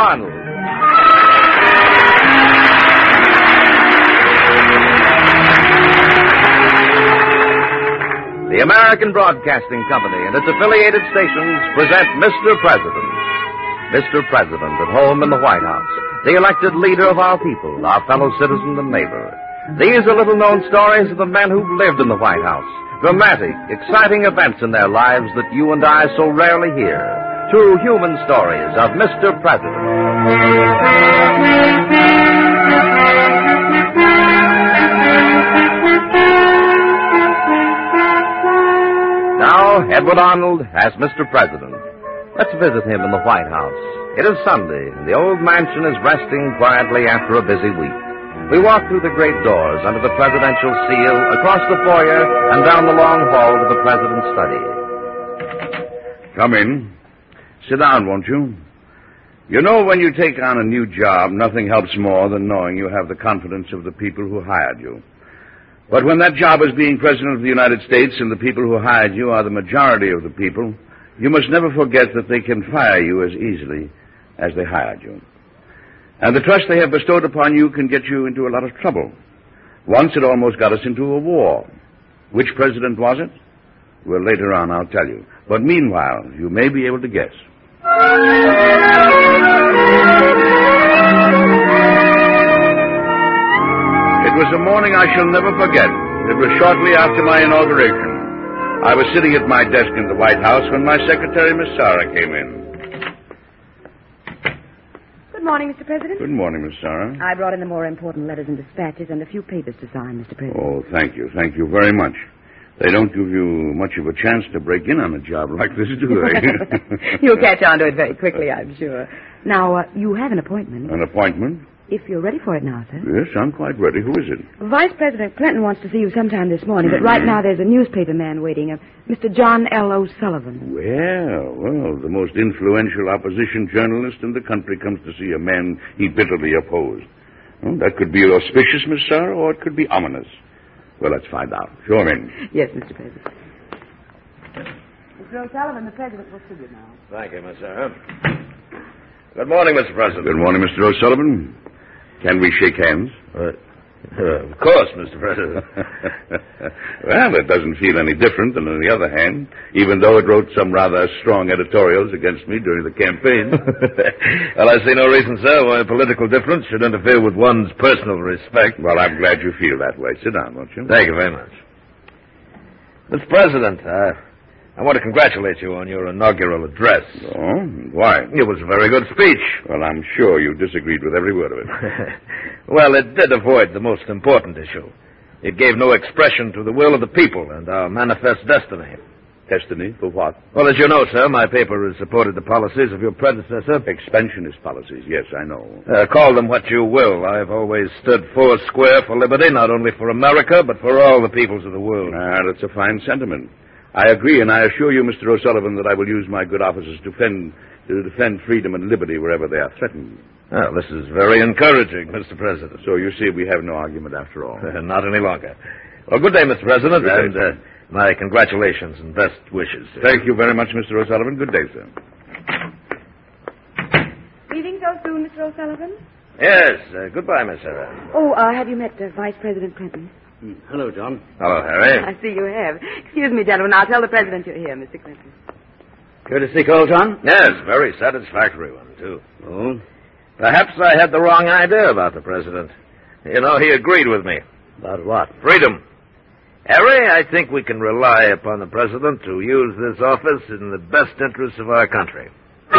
Arnold. The American Broadcasting Company and its affiliated stations present Mr. President. Mr. President at home in the White House, the elected leader of our people, our fellow citizen and neighbor. These are little-known stories of the men who've lived in the White House. Dramatic, exciting events in their lives that you and I so rarely hear. True human stories of Mr. President. Now, Edward Arnold as Mr. President. Let's visit him in the White House. It is Sunday, and the old mansion is resting quietly after a busy week. We walk through the great doors under the presidential seal, across the foyer, and down the long hall to the president's study. Come in. Sit down, won't you? You know, when you take on a new job, nothing helps more than knowing you have the confidence of the people who hired you. But when that job is being President of the United States and the people who hired you are the majority of the people, you must never forget that they can fire you as easily as they hired you. And the trust they have bestowed upon you can get you into a lot of trouble. Once it almost got us into a war. Which president was it? Well, later on I'll tell you. But meanwhile, you may be able to guess. It was a morning I shall never forget. It was shortly after my inauguration. I was sitting at my desk in the White House when my secretary, Miss Sarah, came in. Good morning, Mr. President. Good morning, Miss Sarah. I brought in the more important letters and dispatches and a few papers to sign, Mr. President. Oh, thank you. Thank you very much. They don't give you much of a chance to break in on a job like this, do they? You'll catch on to it very quickly, I'm sure. Now, you have an appointment. An appointment? If you're ready for it now, sir. Yes, I'm quite ready. Who is it? Vice President Clinton wants to see you sometime this morning, but right now there's a newspaper man waiting, Mr. John L. O'Sullivan. Well, the most influential opposition journalist in the country comes to see a man he bitterly opposed. Well, that could be auspicious, Miss Sarah, or it could be ominous. Well, let's find out. Show him in. Yes, Mr. President. Mr. O'Sullivan, the President will see you now. Thank you, Miss Sarah. Good morning, Mr. President. Good morning, Mr. O'Sullivan. Can we shake hands? Of course, Mr. President. Well, it doesn't feel any different than on the other hand, even though it wrote some rather strong editorials against me during the campaign. Well, I see no reason, sir, why a political difference should interfere with one's personal respect. Well, I'm glad you feel that way. Sit down, won't you? Thank you very much. Mr. President, I want to congratulate you on your inaugural address. Oh? Why? It was a very good speech. Well, I'm sure you disagreed with every word of it. Well, it did avoid the most important issue. It gave no expression to the will of the people and our manifest destiny. Destiny? For what? Well, as you know, sir, my paper has supported the policies of your predecessor. Expansionist policies, yes, I know. Call them what you will. I've always stood four square for liberty, not only for America, but for all the peoples of the world. That's a fine sentiment. I agree, and I assure you, Mr. O'Sullivan, that I will use my good offices to defend freedom and liberty wherever they are threatened. Well, this is very encouraging, Mr. President. So you see, we have no argument after all. Not any longer. Well, good day, Mr. President, good day, and my congratulations and best wishes. Thank you very much, Mr. O'Sullivan. Good day, sir. Leaving so soon, Mr. O'Sullivan? Yes, goodbye, Miss Sarah. Oh, have you met Vice President Clinton? Hello, John. Hello, Harry. I see you have. Excuse me, gentlemen. I'll tell the President you're here, Mr. Clinton. Courtesy call, John? Yes, very satisfactory one, too. Oh? Perhaps I had the wrong idea about the President. You know, he agreed with me. About what? Freedom. Harry, I think we can rely upon the President to use this office in the best interests of our country.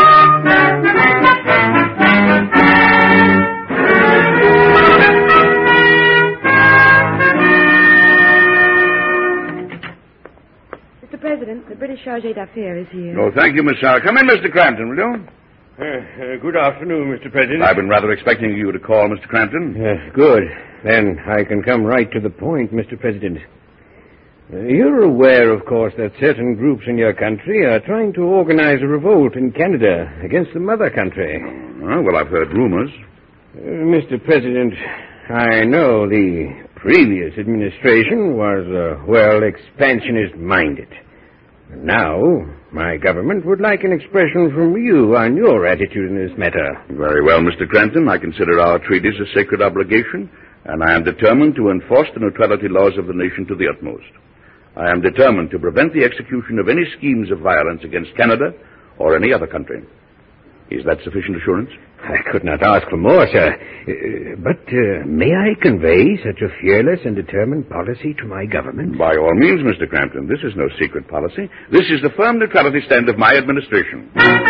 Mr. President, the British Charge d'Affaires is here. Oh, thank you, Miss Sarah. Come in, Mr. Crampton, will you? Good afternoon, Mr. President. I've been rather expecting you to call, Mr. Crampton. Good. Then I can come right to the point, Mr. President. You're aware, of course, that certain groups in your country are trying to organize a revolt in Canada against the mother country. Well, I've heard rumors. Mr. President, I know the previous administration was, expansionist-minded. Now, my government would like an expression from you on your attitude in this matter. Very well, Mr. Crampton. I consider our treaties a sacred obligation, and I am determined to enforce the neutrality laws of the nation to the utmost. I am determined to prevent the execution of any schemes of violence against Canada or any other country. Is that sufficient assurance? I could not ask for more, sir. But may I convey such a fearless and determined policy to my government? By all means, Mr. Crampton. This is no secret policy. This is the firm neutrality stand of my administration.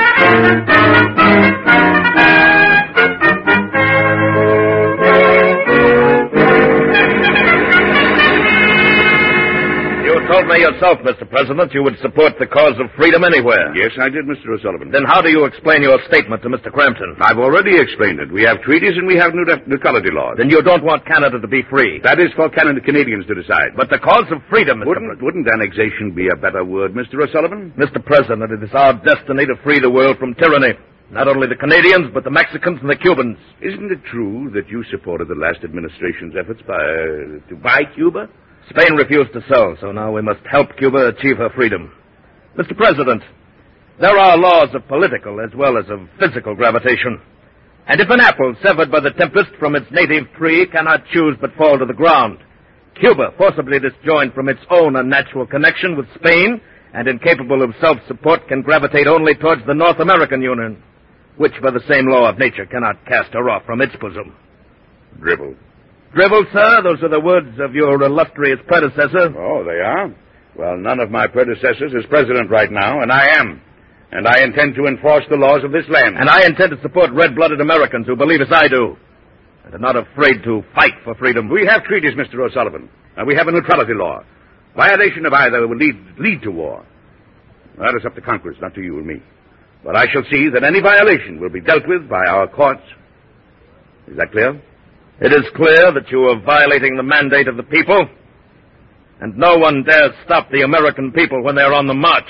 You told me yourself, Mr. President, you would support the cause of freedom anywhere. Yes, I did, Mr. O'Sullivan. Then how do you explain your statement to Mr. Crampton? I've already explained it. We have treaties and we have neutrality laws. Then you don't want Canada to be free. That is for Canadians to decide. But the cause of freedom, Mr. President. Wouldn't annexation be a better word, Mr. O'Sullivan? Mr. President, it is our destiny to free the world from tyranny. Not only the Canadians, but the Mexicans and the Cubans. Isn't it true that you supported the last administration's efforts to buy Cuba? Spain refused to sell, so now we must help Cuba achieve her freedom. Mr. President, there are laws of political as well as of physical gravitation. And if an apple severed by the tempest from its native tree cannot choose but fall to the ground, Cuba, forcibly disjoined from its own unnatural connection with Spain and incapable of self-support, can gravitate only towards the North American Union, which, by the same law of nature, cannot cast her off from its bosom. Dribble. Dribble, sir? Those are the words of your illustrious predecessor. Oh, they are? Well, none of my predecessors is president right now, and I am. And I intend to enforce the laws of this land. And I intend to support red-blooded Americans who believe as I do, and are not afraid to fight for freedom. We have treaties, Mr. O'Sullivan, and we have a neutrality law. Violation of either will lead to war. That is up to Congress, not to you or me. But I shall see that any violation will be dealt with by our courts. Is that clear? It is clear that you are violating the mandate of the people, and no one dares stop the American people when they are on the march.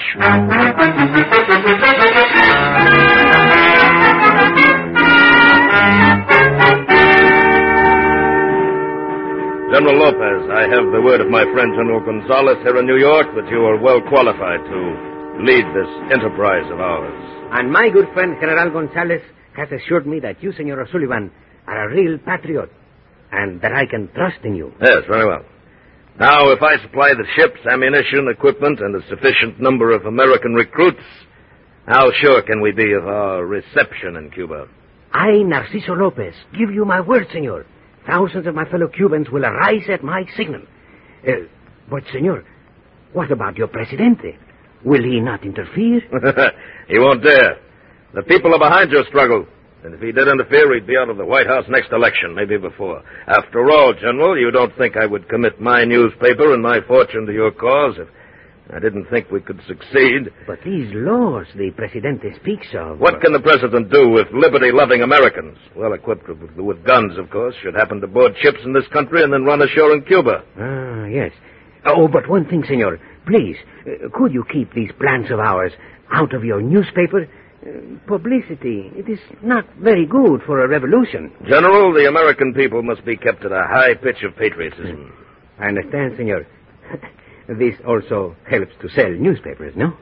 General Lopez, I have the word of my friend General Gonzalez here in New York that you are well qualified to lead this enterprise of ours. And my good friend General Gonzalez has assured me that you, Senor O'Sullivan, are a real patriot, and that I can trust in you. Yes, very well. Now, if I supply the ships, ammunition, equipment, and a sufficient number of American recruits, how sure can we be of our reception in Cuba? I, Narciso Lopez, give you my word, senor. Thousands of my fellow Cubans will arise at my signal. But, senor, what about your presidente? Will he not interfere? He won't dare. The people are behind your struggle. And if he did interfere, he'd be out of the White House next election, maybe before. After all, General, you don't think I would commit my newspaper and my fortune to your cause if I didn't think we could succeed. But these laws the Presidente speaks of... What can the President do if liberty-loving Americans, well equipped with guns, of course, should happen to board ships in this country and then run ashore in Cuba? Ah, yes. Oh, but one thing, senor. Please, could you keep these plans of ours out of your newspaper? Publicity, it is not very good for a revolution. General, the American people must be kept at a high pitch of patriotism. I understand, senor. This also helps to sell newspapers, no?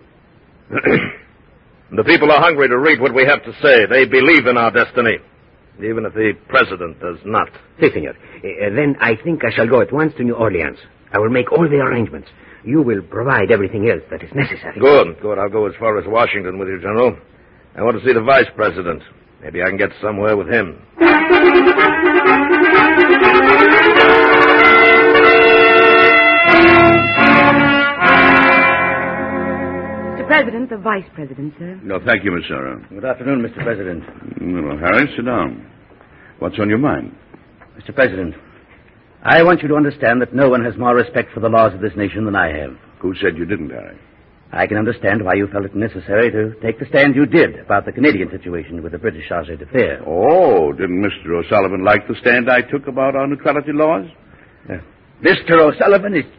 The people are hungry to read what we have to say. They believe in our destiny, even if the President does not. Si, senor. Then I think I shall go at once to New Orleans. I will make all the arrangements. You will provide everything else that is necessary. Good. I'll go as far as Washington with you, General. I want to see the Vice President. Maybe I can get somewhere with him. Mr. President, the Vice President, sir. No, thank you, Miss Sarah. Good afternoon, Mr. President. Well, Harry, sit down. What's on your mind? Mr. President, I want you to understand that no one has more respect for the laws of this nation than I have. Who said you didn't, Harry? I can understand why you felt it necessary to take the stand you did about the Canadian situation with the British charge d'affaires. Oh, didn't Mr. O'Sullivan like the stand I took about our neutrality laws? Mr. O'Sullivan is...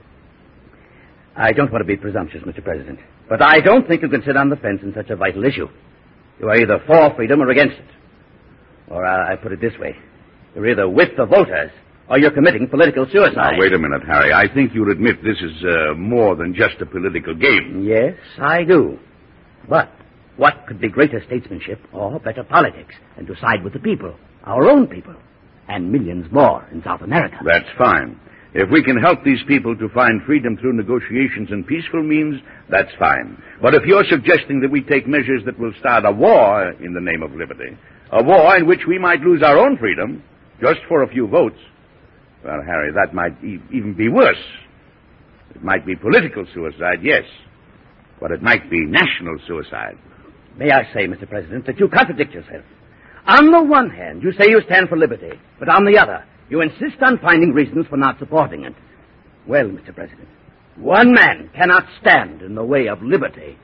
I don't want to be presumptuous, Mr. President, but I don't think you can sit on the fence in such a vital issue. You are either for freedom or against it. Or I put it this way. You're either with the voters or you're committing political suicide. Now, wait a minute, Harry. I think you'll admit this is more than just a political game. Yes, I do. But what could be greater statesmanship or better politics than to side with the people, our own people, and millions more in South America? That's fine. If we can help these people to find freedom through negotiations and peaceful means, that's fine. But if you're suggesting that we take measures that will start a war in the name of liberty, a war in which we might lose our own freedom, just for a few votes, well, Harry, that might even be worse. It might be political suicide, yes, but it might be national suicide. May I say, Mr. President, that you contradict yourself. On the one hand, you say you stand for liberty, but on the other, you insist on finding reasons for not supporting it. Well, Mr. President, one man cannot stand in the way of liberty.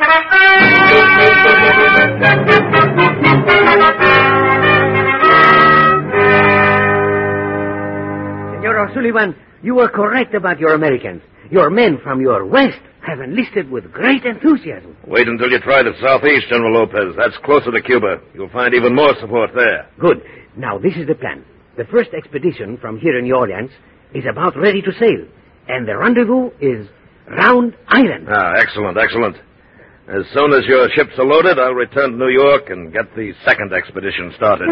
Senor O'Sullivan, you were correct about your Americans. Your men from your west have enlisted with great enthusiasm. Wait until you try the southeast, General Lopez. That's closer to Cuba. You'll find even more support there. Good. Now, this is the plan. The first expedition from here in New Orleans is about ready to sail, and the rendezvous is Round Island. Excellent, excellent. As soon as your ships are loaded, I'll return to New York and get the second expedition started.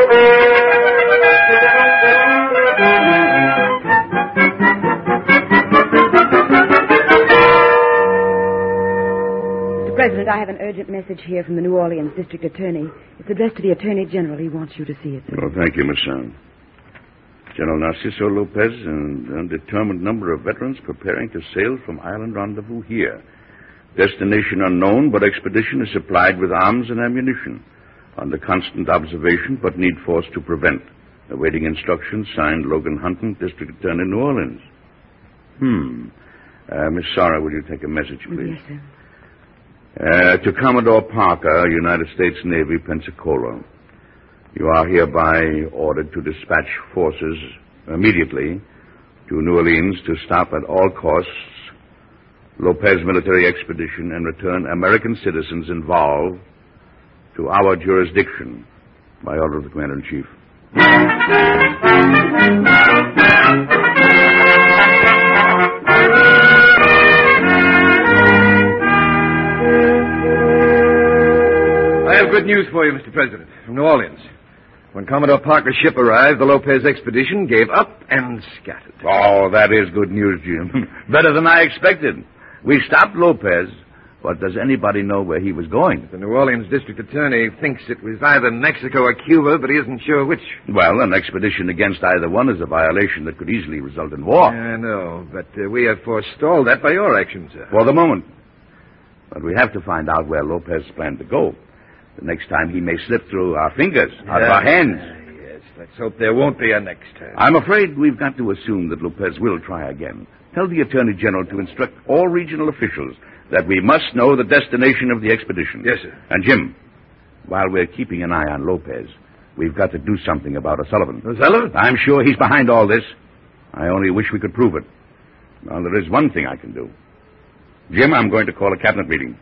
Mr. President, I have an urgent message here from the New Orleans District Attorney. It's addressed to the Attorney General. He wants you to see it. Oh, thank you, Miss Sound. General Narciso Lopez and an undetermined number of veterans preparing to sail from Island Rendezvous here. Destination unknown, but expedition is supplied with arms and ammunition. Under constant observation, but need force to prevent. Awaiting instructions, signed Logan Hunton, District Attorney, New Orleans. Miss Sarah, will you take a message, please? Yes, sir. To Commodore Parker, United States Navy, Pensacola. You are hereby ordered to dispatch forces immediately to New Orleans to stop at all costs Lopez military expedition and return American citizens involved to our jurisdiction by order of the Commander-in-Chief. I have good news for you, Mr. President, from New Orleans. When Commodore Parker's ship arrived, the Lopez expedition gave up and scattered. Oh, that is good news, Jim. Better than I expected. We stopped Lopez, but does anybody know where he was going? The New Orleans district attorney thinks it was either Mexico or Cuba, but he isn't sure which. Well, an expedition against either one is a violation that could easily result in war. I know, but we have forestalled that by your actions, sir. For the moment. But we have to find out where Lopez planned to go. The next time he may slip through our fingers, out of our hands. Yes, let's hope there won't be a next time. I'm afraid we've got to assume that Lopez will try again. Tell the Attorney General to instruct all regional officials that we must know the destination of the expedition. Yes, sir. And, Jim, while we're keeping an eye on Lopez, we've got to do something about O'Sullivan. O'Sullivan? I'm sure he's behind all this. I only wish we could prove it. Well, there is one thing I can do. Jim, I'm going to call a cabinet meeting.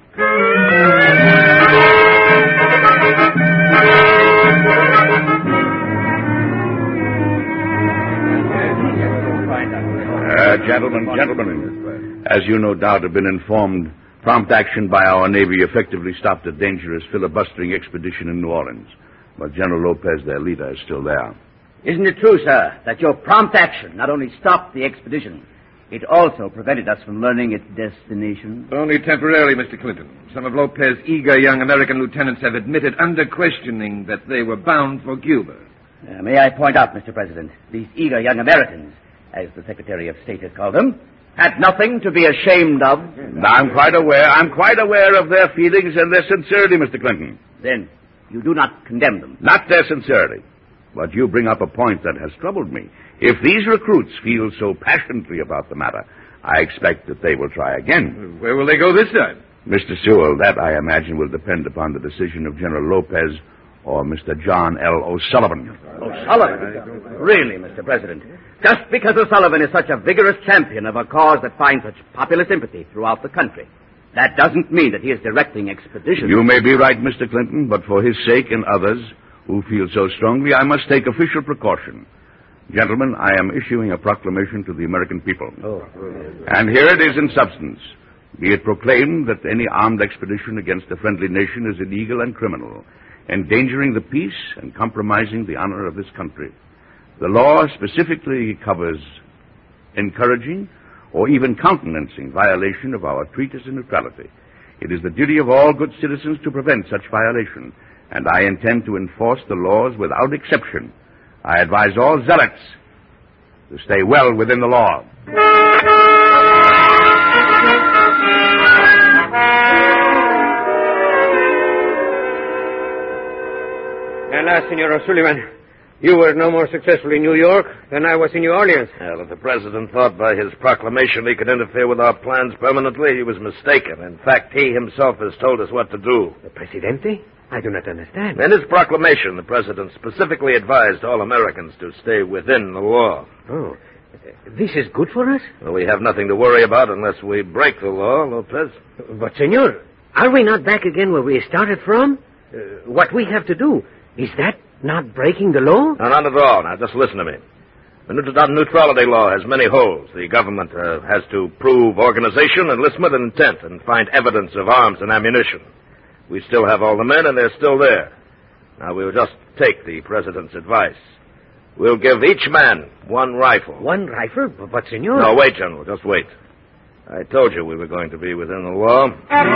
Gentlemen, as you no doubt have been informed, prompt action by our Navy effectively stopped a dangerous filibustering expedition in New Orleans. But General Lopez, their leader, is still there. Isn't it true, sir, that your prompt action not only stopped the expedition, it also prevented us from learning its destination? Only temporarily, Mr. Clinton. Some of Lopez's eager young American lieutenants have admitted under questioning that they were bound for Cuba. May I point out, Mr. President, these eager young Americans, as the Secretary of State has called them, had nothing to be ashamed of. I'm quite aware of their feelings and their sincerity, Mr. Clinton. Then you do not condemn them. Not their sincerity. But you bring up a point that has troubled me. If these recruits feel so passionately about the matter, I expect that they will try again. Where will they go this time? Mr. Sewell, that, I imagine, will depend upon the decision of General Lopez or Mr. John L. O'Sullivan. O'Sullivan? Really, Mr. President? Just because O'Sullivan is such a vigorous champion of a cause that finds such popular sympathy throughout the country, that doesn't mean that he is directing expeditions. You may be right, Mr. Clinton, but for his sake and others who feel so strongly, I must take official precaution. Gentlemen, I am issuing a proclamation to the American people. Oh. And here it is in substance. Be it proclaimed that any armed expedition against a friendly nation is illegal and criminal, endangering the peace and compromising the honor of this country. The law specifically covers encouraging or even countenancing violation of our treaties of neutrality. It is the duty of all good citizens to prevent such violation, and I intend to enforce the laws without exception. I advise all zealots to stay well within the law. Alas, Senor O'Sullivan, you were no more successful in New York than I was in New Orleans. Well, if the president thought by his proclamation he could interfere with our plans permanently, he was mistaken. In fact, he himself has told us what to do. The Presidente? I do not understand. In his proclamation, the president specifically advised all Americans to stay within the law. Oh, this is good for us? Well, we have nothing to worry about unless we break the law, Lopez. But, Senor, are we not back again where we started from? What we have to do, is that not breaking the law? No, not at all. Now, just listen to me. The neutrality law has many holes. The government has to prove organization, enlistment, and intent, and find evidence of arms and ammunition. We still have all the men, and they're still there. Now, we'll just take the president's advice. We'll give each man one rifle. One rifle? But, Senor... No, wait, General. Just wait. I told you we were going to be within the law.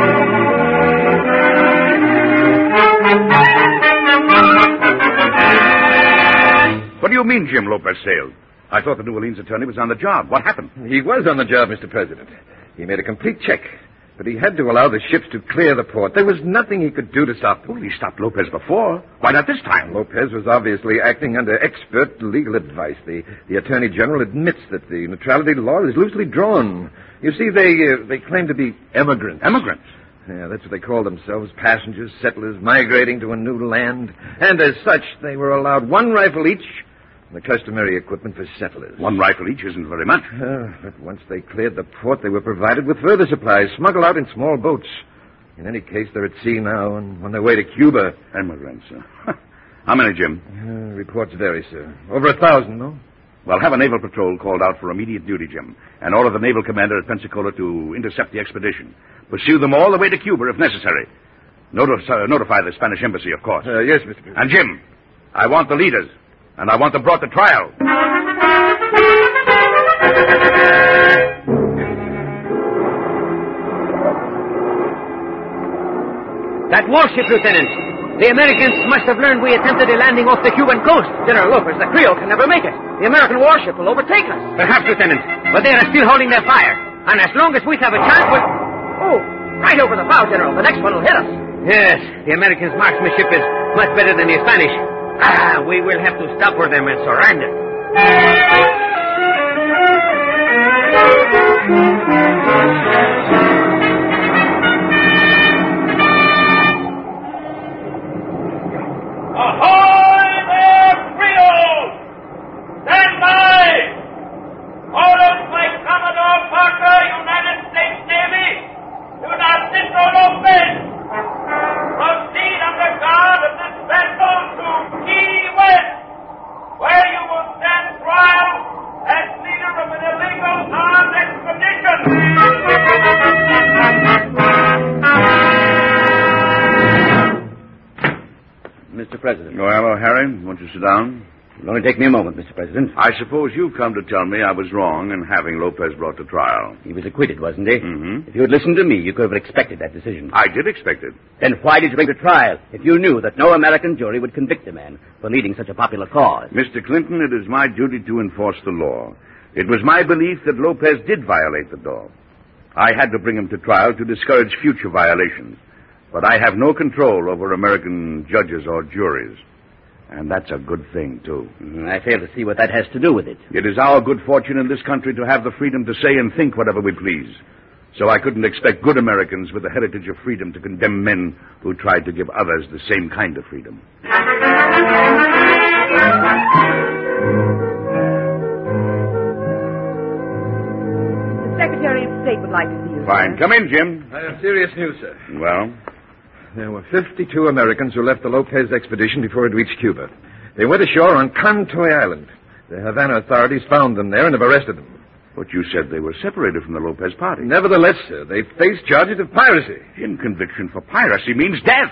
What do you mean Jim Lopez sailed? I thought the New Orleans attorney was on the job. What happened? He was on the job, Mr. President. He made a complete check. But he had to allow the ships to clear the port. There was nothing he could do to stop them. Well, he stopped Lopez before. Why not this time? Lopez was obviously acting under expert legal advice. The Attorney General admits that the neutrality law is loosely drawn. You see, they claim to be emigrants. Emigrants? Yeah, that's what they call themselves, passengers, settlers, migrating to a new land. And as such, they were allowed one rifle each, the customary equipment for settlers. One rifle each isn't very much. But once they cleared the port, they were provided with further supplies, smuggled out in small boats. In any case, they're at sea now and on their way to Cuba. Emigrants, sir. How many, Jim? Reports vary, sir. Over 1,000, though. Well, have a naval patrol called out for immediate duty, Jim, and order the naval commander at Pensacola to intercept the expedition. Pursue them all the way to Cuba if necessary. Notify the Spanish embassy, of course. Yes, Mr. President. And, Jim, I want the leaders, and I want them brought to trial. That warship, Lieutenant. The Americans must have learned we attempted a landing off the Cuban coast. General Lopez, the Creole can never make it. The American warship will overtake us. Perhaps, Lieutenant. But they are still holding their fire. And as long as we have a chance, we'll... Oh, right over the bow, General. The next one will hit us. Yes, the Americans' marksmanship is much better than the Spanish. We will have to stop for them and surrender. Ahoy there, Creole! Stand by! Orders by Commodore Parker, United States Navy, to Narciso Lopez. Proceed under guard of this vessel to Key West, where you will stand trial as leader of an illegal armed expedition. Mr. President. Oh, hello, Harry. Won't you sit down? It'll only take me a moment, Mr. President. I suppose you've come to tell me I was wrong in having Lopez brought to trial. He was acquitted, wasn't he? Mm-hmm. If you had listened to me, you could have expected that decision. I did expect it. Then why did you bring to trial if you knew that no American jury would convict a man for leading such a popular cause? Mr. Clinton, it is my duty to enforce the law. It was my belief that Lopez did violate the law. I had to bring him to trial to discourage future violations. But I have no control over American judges or juries. And that's a good thing, too. I fail to see what that has to do with it. It is our good fortune in this country to have the freedom to say and think whatever we please. So I couldn't expect good Americans with the heritage of freedom to condemn men who tried to give others the same kind of freedom. The Secretary of State would like to see you. Fine. Come in, Jim. I have serious news, sir. Well? There were 52 Americans who left the Lopez expedition before it reached Cuba. They went ashore on Contoy Island. The Havana authorities found them there and have arrested them. But you said they were separated from the Lopez party. Nevertheless, sir, they face charges of piracy. In conviction for piracy means death.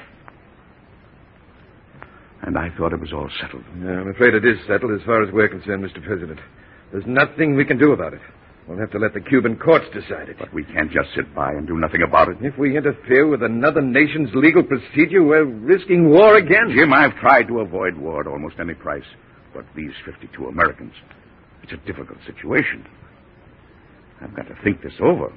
And I thought it was all settled. Yeah, I'm afraid it is settled as far as we're concerned, Mr. President. There's nothing we can do about it. We'll have to let the Cuban courts decide it. But we can't just sit by and do nothing about it. If we interfere with another nation's legal procedure, we're risking war again. Jim, I've tried to avoid war at almost any price. But these 52 Americans, it's a difficult situation. I've got to think this over.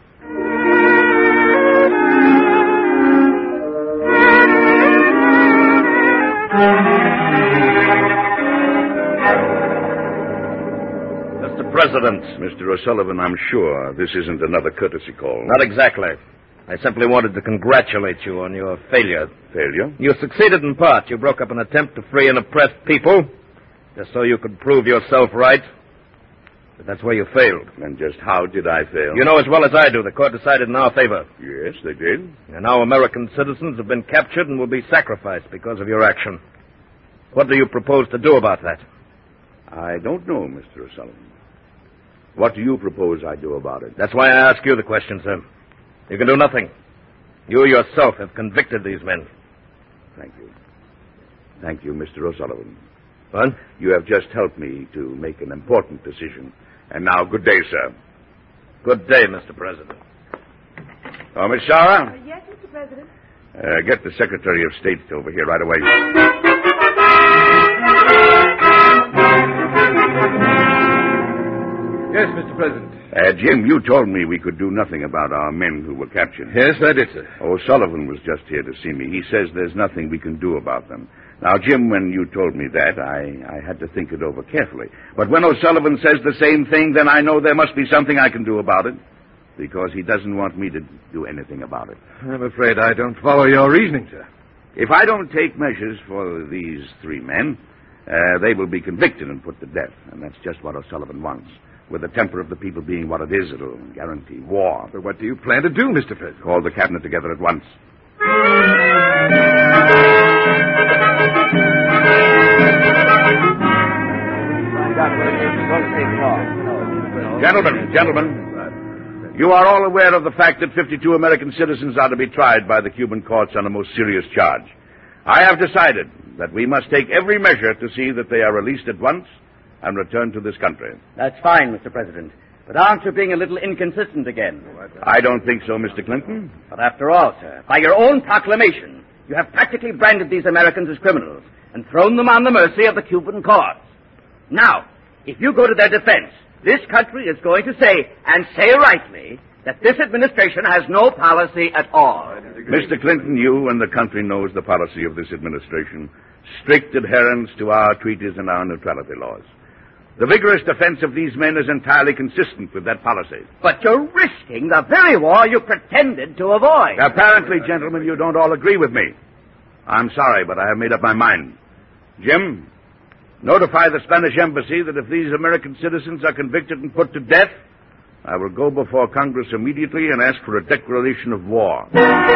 Mr. President. Mr. O'Sullivan, I'm sure this isn't another courtesy call. Not exactly. I simply wanted to congratulate you on your failure. Failure? You succeeded in part. You broke up an attempt to free an oppressed people, just so you could prove yourself right. But that's where you failed. And just how did I fail? You know as well as I do, the court decided in our favor. Yes, they did. And now American citizens have been captured and will be sacrificed because of your action. What do you propose to do about that? I don't know, Mr. O'Sullivan. What do you propose I do about it? That's why I ask you the question, sir. You can do nothing. You yourself have convicted these men. Thank you. Thank you, Mr. O'Sullivan. What? You have just helped me to make an important decision. And now, good day, sir. Good day, Mr. President. Oh, Miss Sarah? Yes, Mr. President? Get the Secretary of State over here right away. Yes, Mr. President. Jim, you told me we could do nothing about our men who were captured. Yes, I did, sir. O'Sullivan was just here to see me. He says there's nothing we can do about them. Now, Jim, when you told me that, I had to think it over carefully. But when O'Sullivan says the same thing, then I know there must be something I can do about it. Because he doesn't want me to do anything about it. I'm afraid I don't follow your reasoning, sir. If I don't take measures for these three men, they will be convicted and put to death. And that's just what O'Sullivan wants. With the temper of the people being what it is, it'll guarantee war. But what do you plan to do, Mr. President? Call the cabinet together at once. Gentlemen, you are all aware of the fact that 52 American citizens are to be tried by the Cuban courts on a most serious charge. I have decided that we must take every measure to see that they are released at once and return to this country. That's fine, Mr. President. But aren't you being a little inconsistent again? I don't think so, Mr. Clinton. But after all, sir, by your own proclamation, you have practically branded these Americans as criminals and thrown them on the mercy of the Cuban courts. Now, if you go to their defense, this country is going to say, and say rightly, that this administration has no policy at all. Mr. Clinton, you and the country knows the policy of this administration. Strict adherence to our treaties and our neutrality laws. The vigorous defense of these men is entirely consistent with that policy. But you're risking the very war you pretended to avoid. Apparently, gentlemen, you don't all agree with me. I'm sorry, but I have made up my mind. Jim, notify the Spanish embassy that if these American citizens are convicted and put to death, I will go before Congress immediately and ask for a declaration of war.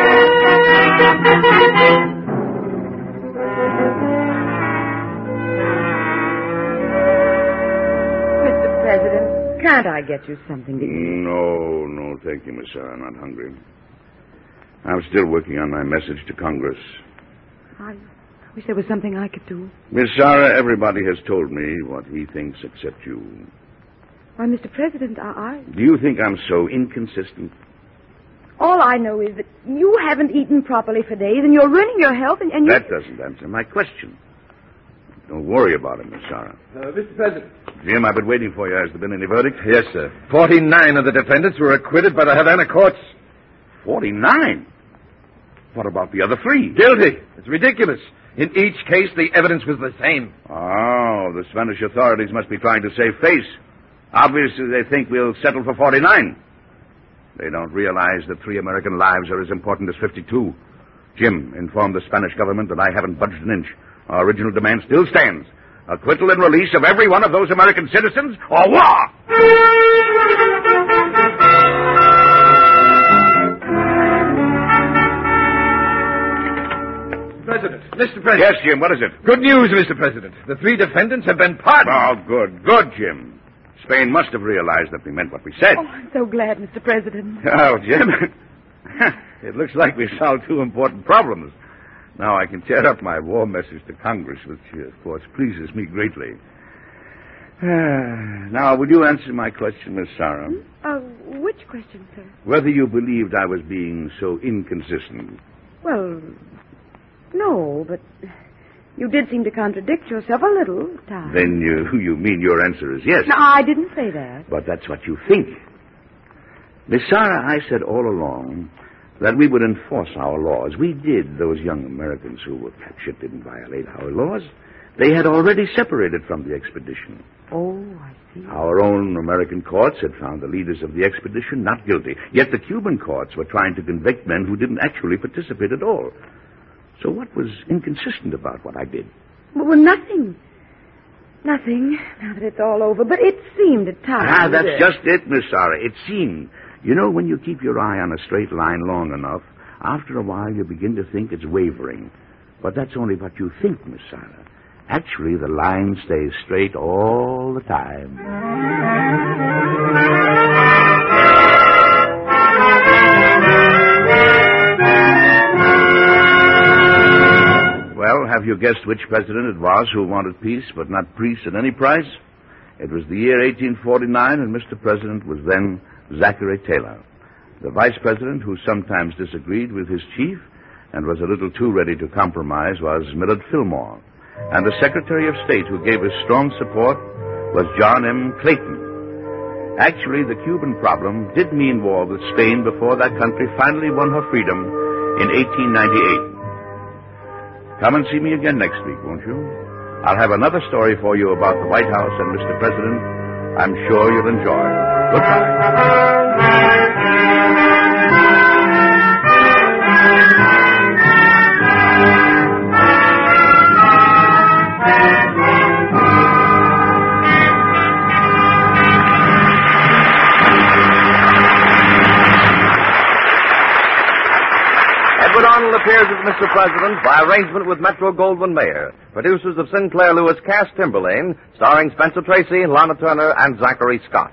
Mr. President, can't I get you something to eat? No, thank you, Miss Sarah. I'm not hungry. I'm still working on my message to Congress. I wish there was something I could do. Miss Sarah, everybody has told me what he thinks except you. Why, Mr. President, I... Do you think I'm so inconsistent? All I know is that you haven't eaten properly for days, and you're ruining your health, and you... That doesn't answer my question. Don't worry about it, Miss Sarah. Mr. President. Jim, I've been waiting for you. Has there been any verdict? Yes, sir. 49 of the defendants were acquitted by the Havana courts. 49? What about the other 3? Guilty. It's ridiculous. In each case, the evidence was the same. Oh, the Spanish authorities must be trying to save face. Obviously, they think we'll settle for 49. They don't realize that 3 American lives are as important as 52. Jim, inform the Spanish government that I haven't budged an inch. Our original demand still stands. Acquittal and release of every one of those American citizens, or war! President. Mr. President. Yes, Jim, what is it? Good news, Mr. President. The 3 defendants have been pardoned. Oh, good. Good, Jim. Spain must have realized that we meant what we said. Oh, I'm so glad, Mr. President. Oh, Jim, it looks like we solved 2 important problems. Now I can tear up my war message to Congress, which, of course, pleases me greatly. Now, would you answer my question, Miss Sarah? Which question, sir? Whether you believed I was being so inconsistent. Well, no, but you did seem to contradict yourself a little at times. Then you mean your answer is yes. No, I didn't say that. But that's what you think. Miss Sarah, I said all along that we would enforce our laws. We did. Those young Americans who were captured didn't violate our laws. They had already separated from the expedition. Oh, I see. Our own American courts had found the leaders of the expedition not guilty. Yet the Cuban courts were trying to convict men who didn't actually participate at all. So what was inconsistent about what I did? Well, nothing. Nothing, now that it's all over. But it seemed at times. That's just it, Miss Sarah. It seemed. You know, when you keep your eye on a straight line long enough, after a while you begin to think it's wavering. But that's only what you think, Miss Sarah. Actually, the line stays straight all the time. Well, have you guessed which president it was who wanted peace but not peace at any price? It was the year 1849, and Mr. President was then Zachary Taylor. The vice president who sometimes disagreed with his chief and was a little too ready to compromise was Millard Fillmore. And the Secretary of State who gave us strong support was John M. Clayton. Actually, the Cuban problem did mean war with Spain before that country finally won her freedom in 1898. Come and see me again next week, won't you? I'll have another story for you about the White House and Mr. President. I'm sure you'll enjoy. Goodbye. Edward Arnold appears as Mr. President by arrangement with Metro-Goldwyn-Mayer. Producers of Sinclair Lewis cast Timberlane, starring Spencer Tracy, Lana Turner, and Zachary Scott.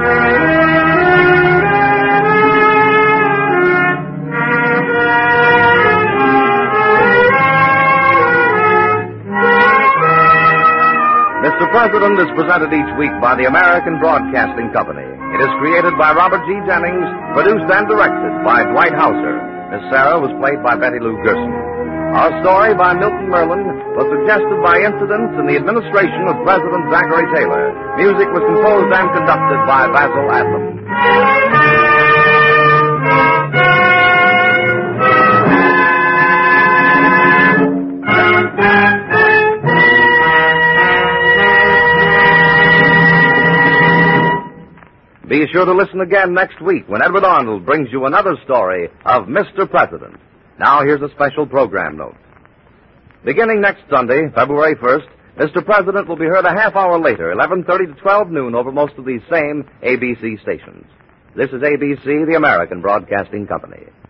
Mr. President is presented each week by the American Broadcasting Company. It is created by Robert G. Jennings, produced and directed by Dwight Hauser. Miss Sarah was played by Betty Lou Gerson. Our story by Milton Merlin was suggested by incidents in the administration of President Zachary Taylor. Music was composed and conducted by Basil Adlam. Be sure to listen again next week when Edward Arnold brings you another story of Mr. President. Now here's a special program note. Beginning next Sunday, February 1st, Mr. President will be heard a half hour later, 11:30 to 12 noon, over most of these same ABC stations. This is ABC, the American Broadcasting Company.